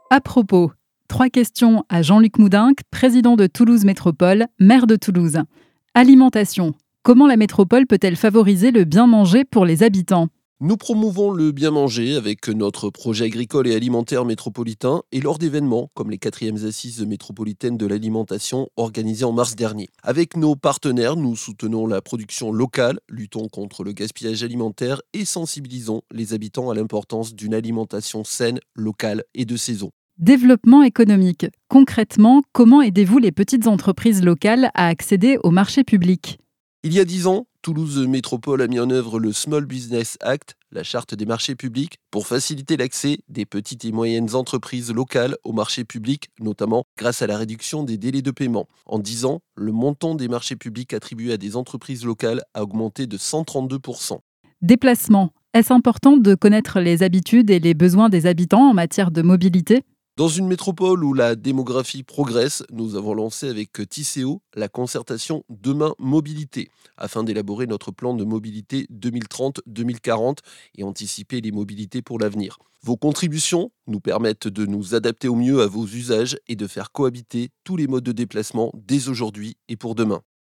À propos, 3 questions à Jean-Luc Moudenc, président de Toulouse Métropole, maire de Toulouse. Alimentation. Comment la métropole peut-elle favoriser le bien manger pour les habitants ? Nous promouvons le bien manger avec notre projet agricole et alimentaire métropolitain et lors d'événements comme les 4e assises métropolitaines de l'alimentation organisées en mars dernier. Avec nos partenaires, nous soutenons la production locale, luttons contre le gaspillage alimentaire et sensibilisons les habitants à l'importance d'une alimentation saine, locale et de saison. Développement économique. Concrètement, comment aidez-vous les petites entreprises locales à accéder au marché public ? Il y a 10 ans, Toulouse Métropole a mis en œuvre le Small Business Act, la charte des marchés publics, pour faciliter l'accès des petites et moyennes entreprises locales aux marchés publics, notamment grâce à la réduction des délais de paiement. En 10 ans, le montant des marchés publics attribués à des entreprises locales a augmenté de 132%. Déplacement. Est-ce important de connaître les habitudes et les besoins des habitants en matière de mobilité ? Dans une métropole où la démographie progresse, nous avons lancé avec Tisséo la concertation Demain Mobilité, afin d'élaborer notre plan de mobilité 2030-2040 et anticiper les mobilités pour l'avenir. Vos contributions nous permettent de nous adapter au mieux à vos usages et de faire cohabiter tous les modes de déplacement dès aujourd'hui et pour demain.